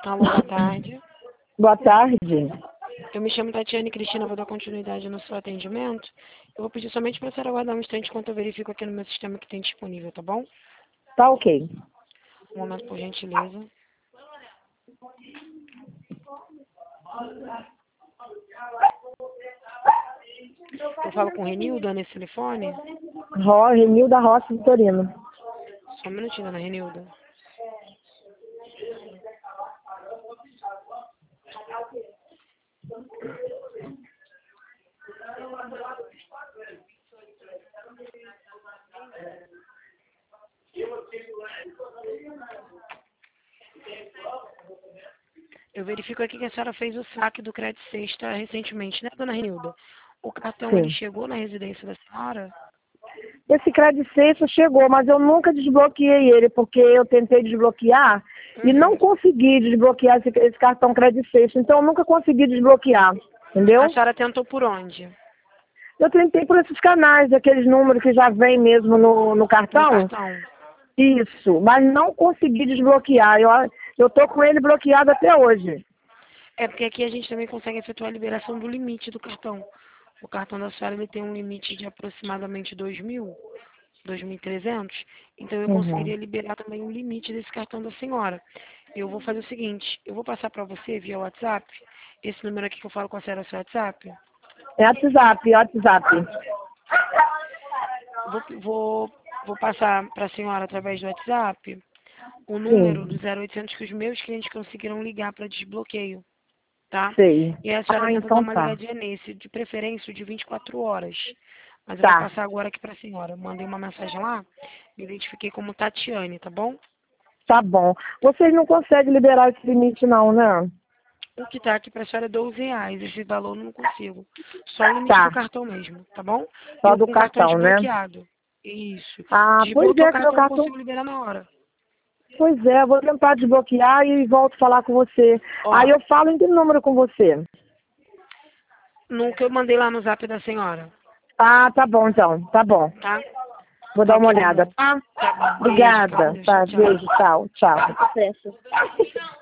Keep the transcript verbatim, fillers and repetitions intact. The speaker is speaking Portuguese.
Alô, boa tarde. Boa tarde. Eu me chamo Tatiane Cristina, vou dar continuidade no seu atendimento. Eu vou pedir somente para a senhora aguardar um instante enquanto eu verifico aqui no meu sistema que tem disponível, tá bom? Tá ok. Um momento, por gentileza. Eu falo com o Renilda nesse telefone? Ró, Renilda Rossi Vitorino. Só um minutinho, dona Renilda. Eu verifico aqui que a senhora fez o saque do Crédito Sexta recentemente, né, dona Renilda? O cartão, Sim. ele chegou na residência da senhora? Esse crédito sexta chegou, mas eu nunca desbloqueei ele, porque eu tentei desbloquear e Uhum. não consegui desbloquear esse, esse cartão crédito sexta. Então eu nunca consegui desbloquear, entendeu? A senhora tentou por onde? Eu tentei por esses canais, aqueles números que já vem mesmo no, no cartão. No cartão. Isso, mas não consegui desbloquear. Eu, eu tô com ele bloqueado até hoje. É porque aqui a gente também consegue efetuar a liberação do limite do cartão. O cartão da senhora ele tem um limite de aproximadamente dois mil, dois mil e trezentos. Então eu Uhum. conseguiria liberar também o limite desse cartão da senhora. Eu vou fazer o seguinte, eu vou passar para você via WhatsApp, esse número aqui que eu falo com a senhora é o seu WhatsApp. É WhatsApp, é WhatsApp. Vou, vou, vou passar para a senhora através do WhatsApp o número Sim, do zero oitocentos que os meus clientes conseguiram ligar para desbloqueio, tá? sei. E a senhora Ah, tenta dar então uma tá. ligadinha nesse, de preferência o de vinte e quatro horas. Mas eu vou Tá, passar agora aqui para a senhora. Mandei uma mensagem lá, me identifiquei como Tatiane, tá bom? tá bom. Vocês não conseguem liberar esse limite não, né? O que tá aqui para a senhora é doze reais. Esse valor eu não consigo. Só o limite do Tá, cartão mesmo, tá bom? só Eu do com o cartão cartão, né? desbloqueado. Isso. Ah, pois Desbloqueou o é que meu cartão, eu cartão... consigo liberar na hora. Pois é, vou tentar desbloquear e volto a falar com você. Aí Ó, eu falo em que número com você? no que eu mandei lá no zap da senhora, Ah, tá bom então, tá bom. tá? Vou Tá dar uma bom, olhada, amor. tá? Tá bom. Beijo, fica com Obrigada. Deus. Tchau, Tá, tchau. beijo, tchau, tchau.